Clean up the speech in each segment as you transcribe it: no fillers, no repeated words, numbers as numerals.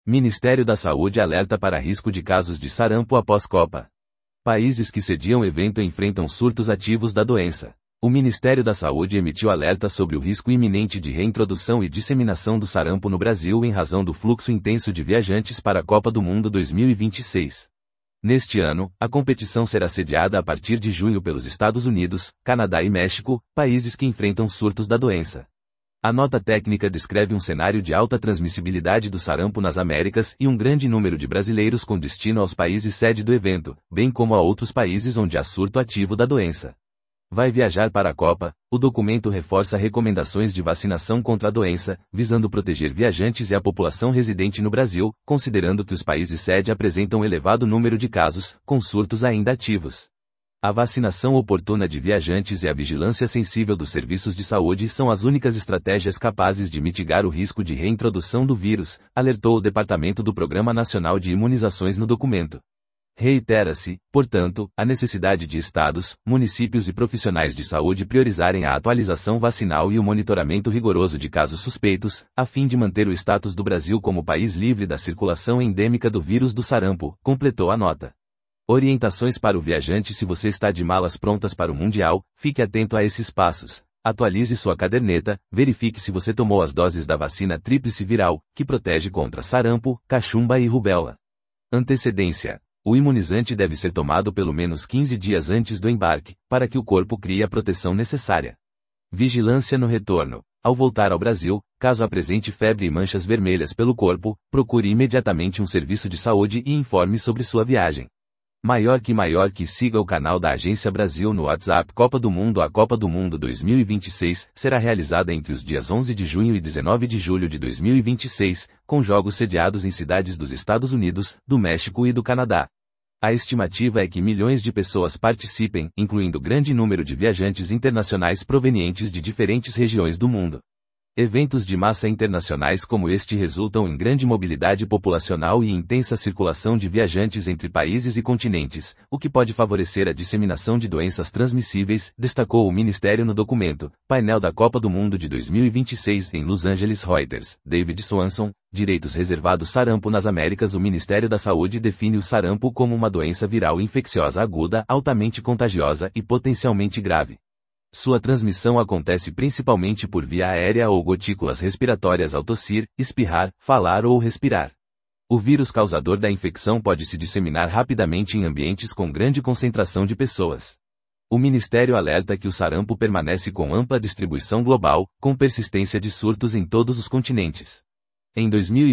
Ministério da Saúde alerta para risco de casos de sarampo após Copa. Países que sediam evento enfrentam surtos ativos da doença. O Ministério da Saúde emitiu alerta sobre o risco iminente de reintrodução e disseminação do sarampo no Brasil em razão do fluxo intenso de viajantes para a Copa do Mundo 2026. Neste ano, a competição será sediada a partir de junho pelos Estados Unidos, Canadá e México, países que enfrentam surtos da doença. A nota técnica descreve um cenário de alta transmissibilidade do sarampo nas Américas e um grande número de brasileiros com destino aos países sede do evento, bem como a outros países onde há surto ativo da doença. Vai viajar para a Copa? O documento reforça recomendações de vacinação contra a doença, visando proteger viajantes e a população residente no Brasil, considerando que os países sede apresentam elevado número de casos, com surtos ainda ativos. A vacinação oportuna de viajantes e a vigilância sensível dos serviços de saúde são as únicas estratégias capazes de mitigar o risco de reintrodução do vírus, alertou o Departamento do Programa Nacional de Imunizações no documento. Reitera-se, portanto, a necessidade de estados, municípios e profissionais de saúde priorizarem a atualização vacinal e o monitoramento rigoroso de casos suspeitos, a fim de manter o status do Brasil como país livre da circulação endêmica do vírus do sarampo, completou a nota. Orientações para o viajante: se você está de malas prontas para o Mundial, fique atento a esses passos. Atualize sua caderneta, verifique se você tomou as doses da vacina tríplice viral, que protege contra sarampo, cachumba e rubéola. Antecedência. O imunizante deve ser tomado pelo menos 15 dias antes do embarque, para que o corpo crie a proteção necessária. Vigilância no retorno. Ao voltar ao Brasil, caso apresente febre e manchas vermelhas pelo corpo, procure imediatamente um serviço de saúde e informe sobre sua viagem. Maior que siga o canal da Agência Brasil no WhatsApp. Copa do Mundo. A Copa do Mundo 2026 será realizada entre os dias 11 de junho e 19 de julho de 2026, com jogos sediados em cidades dos Estados Unidos, do México e do Canadá. A estimativa é que milhões de pessoas participem, incluindo grande número de viajantes internacionais provenientes de diferentes regiões do mundo. Eventos de massa internacionais como este resultam em grande mobilidade populacional e intensa circulação de viajantes entre países e continentes, o que pode favorecer a disseminação de doenças transmissíveis, destacou o Ministério no documento, Painel da Copa do Mundo de 2026 em Los Angeles. Reuters, David Swanson, Direitos reservados. Sarampo nas Américas. O Ministério da Saúde define o sarampo como uma doença viral infecciosa aguda, altamente contagiosa e potencialmente grave. Sua transmissão acontece principalmente por via aérea ou gotículas respiratórias ao tossir, espirrar, falar ou respirar. O vírus causador da infecção pode se disseminar rapidamente em ambientes com grande concentração de pessoas. O Ministério alerta que o sarampo permanece com ampla distribuição global, com persistência de surtos em todos os continentes. Em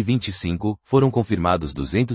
2025, foram confirmados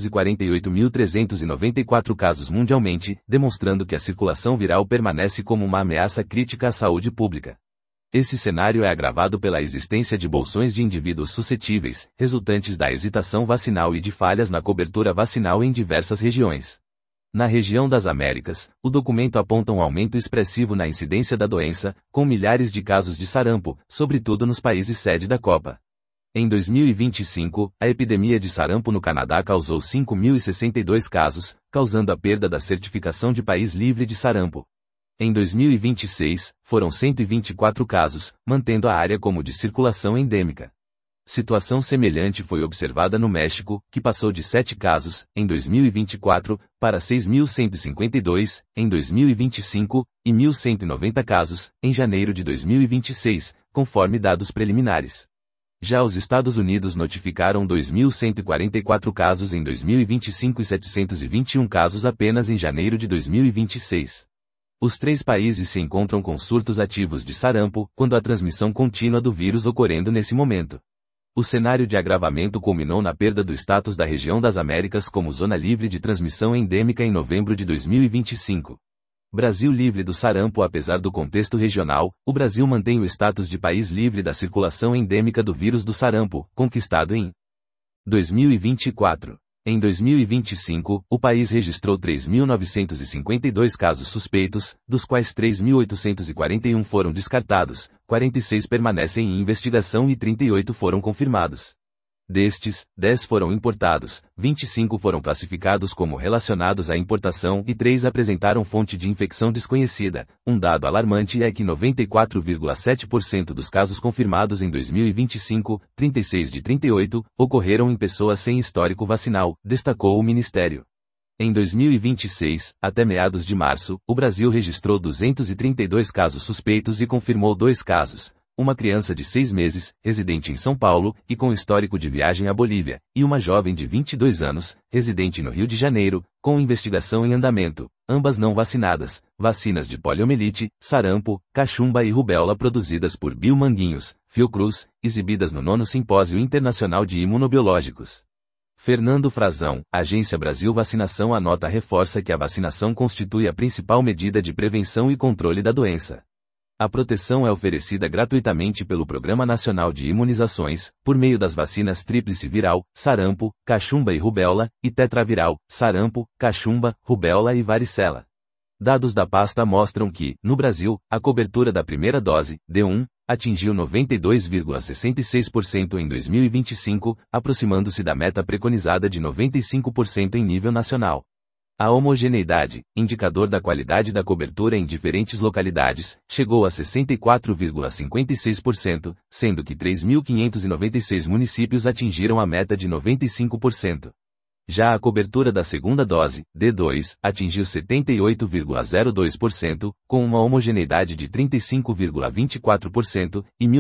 248.394 casos mundialmente, demonstrando que a circulação viral permanece como uma ameaça crítica à saúde pública. Esse cenário é agravado pela existência de bolsões de indivíduos suscetíveis, resultantes da hesitação vacinal e de falhas na cobertura vacinal em diversas regiões. Na região das Américas, o documento aponta um aumento expressivo na incidência da doença, com milhares de casos de sarampo, sobretudo nos países sede da Copa. Em 2025, a epidemia de sarampo no Canadá causou 5.062 casos, causando a perda da certificação de país livre de sarampo. Em 2026, foram 124 casos, mantendo a área como de circulação endêmica. Situação semelhante foi observada no México, que passou de 7 casos, em 2024, para 6.152, em 2025, e 1.190 casos, em janeiro de 2026, conforme dados preliminares. Já os Estados Unidos notificaram 2.144 casos em 2025 e 721 casos apenas em janeiro de 2026. Os três países se encontram com surtos ativos de sarampo, quando a transmissão contínua do vírus ocorrendo nesse momento. O cenário de agravamento culminou na perda do status da região das Américas como zona livre de transmissão endêmica em novembro de 2025. Brasil livre do sarampo. Apesar do contexto regional, o Brasil mantém o status de país livre da circulação endêmica do vírus do sarampo, conquistado em 2024. Em 2025, o país registrou 3.952 casos suspeitos, dos quais 3.841 foram descartados, 46 permanecem em investigação e 38 foram confirmados. Destes, 10 foram importados, 25 foram classificados como relacionados à importação e 3 apresentaram fonte de infecção desconhecida. Um dado alarmante é que 94,7% dos casos confirmados em 2025, 36 de 38, ocorreram em pessoas sem histórico vacinal, destacou o Ministério. Em 2026, até meados de março, o Brasil registrou 232 casos suspeitos e confirmou 2 casos. Uma criança de 6 meses, residente em São Paulo, e com histórico de viagem à Bolívia, e uma jovem de 22 anos, residente no Rio de Janeiro, com investigação em andamento, ambas não vacinadas, vacinas de poliomielite, sarampo, cachumba e rubéola produzidas por Biomanguinhos, Fiocruz, exibidas no 9º Simpósio Internacional de Imunobiológicos. Fernando Frazão, Agência Brasil Vacinação. A nota reforça que a vacinação constitui a principal medida de prevenção e controle da doença. A proteção é oferecida gratuitamente pelo Programa Nacional de Imunizações, por meio das vacinas tríplice viral, sarampo, cachumba e rubéola, e tetraviral, sarampo, cachumba, rubéola e varicela. Dados da pasta mostram que, no Brasil, a cobertura da primeira dose, D1, atingiu 92,66% em 2025, aproximando-se da meta preconizada de 95% em nível nacional. A homogeneidade, indicador da qualidade da cobertura em diferentes localidades, chegou a 64,56%, sendo que 3.596 municípios atingiram a meta de 95%. Já a cobertura da segunda dose, D2, atingiu 78,02%, com uma homogeneidade de 35,24%, e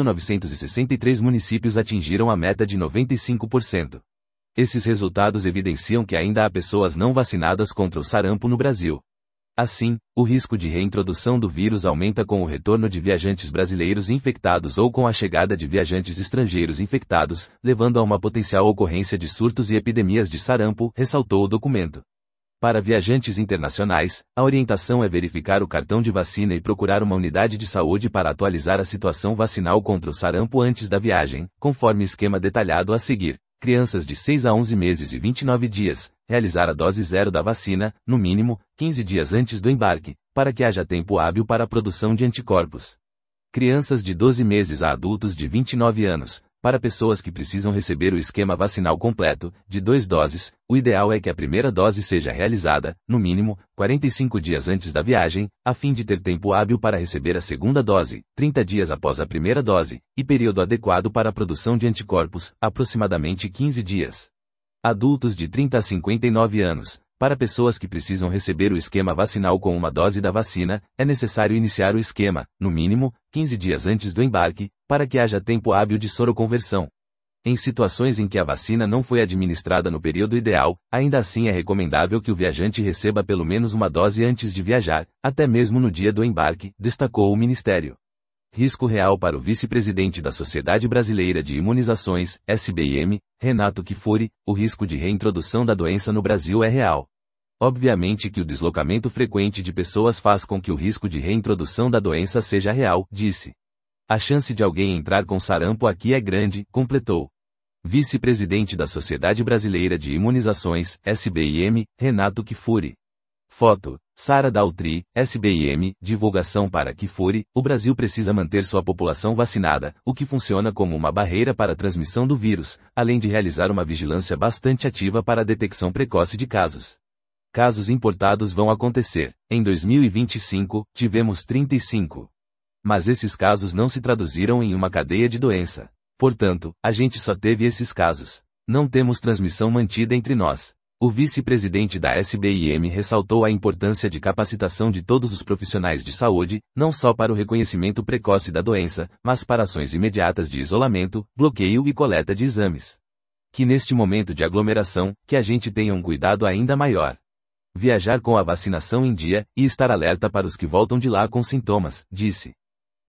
1.963 municípios atingiram a meta de 95%. Esses resultados evidenciam que ainda há pessoas não vacinadas contra o sarampo no Brasil. Assim, o risco de reintrodução do vírus aumenta com o retorno de viajantes brasileiros infectados ou com a chegada de viajantes estrangeiros infectados, levando a uma potencial ocorrência de surtos e epidemias de sarampo, ressaltou o documento. Para viajantes internacionais, a orientação é verificar o cartão de vacina e procurar uma unidade de saúde para atualizar a situação vacinal contra o sarampo antes da viagem, conforme esquema detalhado a seguir. Crianças de 6 a 11 meses e 29 dias, realizar a dose 0 da vacina, no mínimo, 15 dias antes do embarque, para que haja tempo hábil para a produção de anticorpos. Crianças de 12 meses a adultos de 29 anos, para pessoas que precisam receber o esquema vacinal completo, de 2 doses, o ideal é que a primeira dose seja realizada, no mínimo, 45 dias antes da viagem, a fim de ter tempo hábil para receber a segunda dose, 30 dias após a primeira dose, e período adequado para a produção de anticorpos, aproximadamente 15 dias. Adultos de 30 a 59 anos, para pessoas que precisam receber o esquema vacinal com uma dose da vacina, é necessário iniciar o esquema, no mínimo, 15 dias antes do embarque, para que haja tempo hábil de soroconversão. Em situações em que a vacina não foi administrada no período ideal, ainda assim é recomendável que o viajante receba pelo menos uma dose antes de viajar, até mesmo no dia do embarque, destacou o Ministério. Risco real para o vice-presidente da Sociedade Brasileira de Imunizações, SBIM, Renato Kifuri, o risco de reintrodução da doença no Brasil é real. Obviamente que o deslocamento frequente de pessoas faz com que o risco de reintrodução da doença seja real, disse. A chance de alguém entrar com sarampo aqui é grande, completou. Vice-presidente da Sociedade Brasileira de Imunizações, SBIM, Renato Kifuri. Foto, Sara Daltri, SBIM, divulgação para Kifuri, o Brasil precisa manter sua população vacinada, o que funciona como uma barreira para a transmissão do vírus, além de realizar uma vigilância bastante ativa para a detecção precoce de casos. Casos importados vão acontecer. Em 2025, tivemos 35. Mas esses casos não se traduziram em uma cadeia de doença. Portanto, a gente só teve esses casos. Não temos transmissão mantida entre nós. O vice-presidente da SBIM ressaltou a importância de capacitação de todos os profissionais de saúde, não só para o reconhecimento precoce da doença, mas para ações imediatas de isolamento, bloqueio e coleta de exames. Que neste momento de aglomeração, que a gente tenha um cuidado ainda maior. Viajar com a vacinação em dia, e estar alerta para os que voltam de lá com sintomas, disse.